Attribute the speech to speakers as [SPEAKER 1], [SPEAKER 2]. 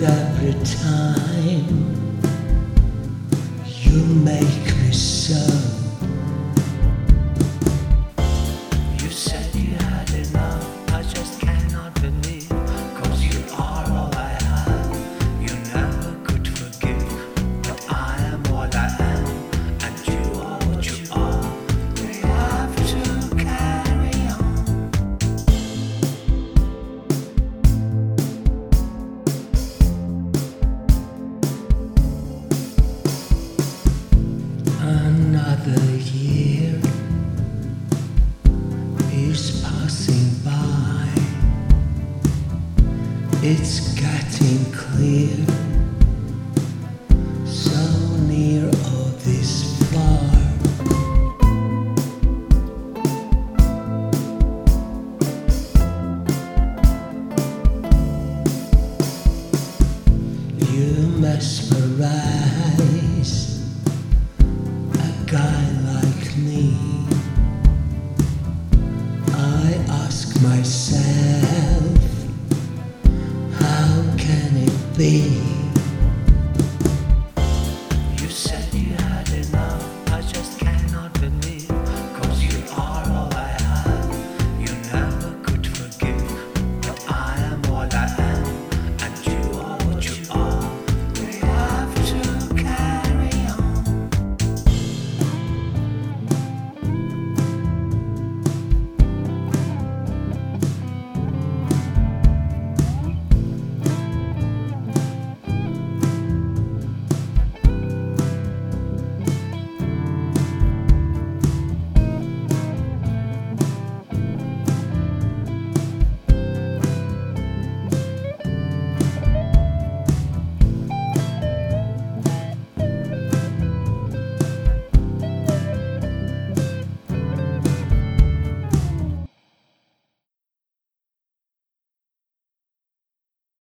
[SPEAKER 1] every time you make me so. You said you had enough, I just cannot believe, 'cause you are all I have. You never could forgive, but I am what I am, and you are what you are. We have to carry on. Another year is passing by. It's getting clear, so near or this far. You mesmerize a guy like me. I ask myself, how can it be?